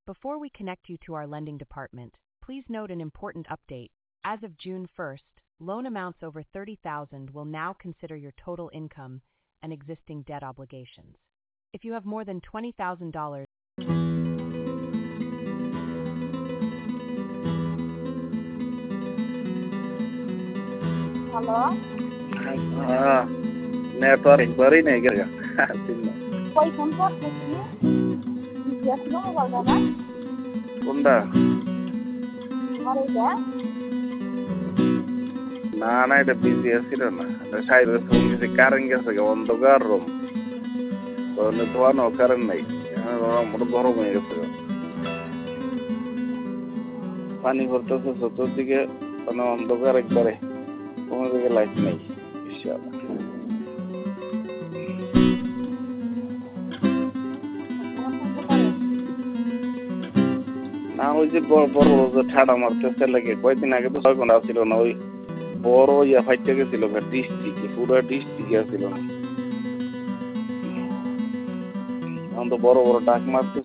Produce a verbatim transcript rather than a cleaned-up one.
Before we connect you to our lending department, please note an important update. As of June first, loan amounts over thirty thousand dollars will now consider your total income and existing debt obligations. If you have more than twenty thousand dollars, Halo, Ah, network একবারই নেই গেছে কই phone করতেছি? BGS mobile দাদা, কোনটা? আমার এটা না না এটা বিজি আছিল না, এটা সাইডে ফোন দিছে, কারেন্ট গেছে, অন্ধকার রুম, তো ধোয়ানো কারেন্ট নাই, মোটা গরম হয়ে গেছে, পানি ভরতেছে চতুর্দিকে, মানে অন্ধকার একবারে, কোনো দিকে লাইট নেই। না ওই যে বড় বড় যে ঠাডা মারতেছে লাগে, কয়েকদিন আগে তো ছয় ঘন্টা ছিল না, ওই বড় ইয়া ফাইটে গেছিল, ডিস্ট্রিক্ট পুরো ডিস্ট্রিক্ট আসছিল না, এখন তো বড় বড় ডাক মারতেছে।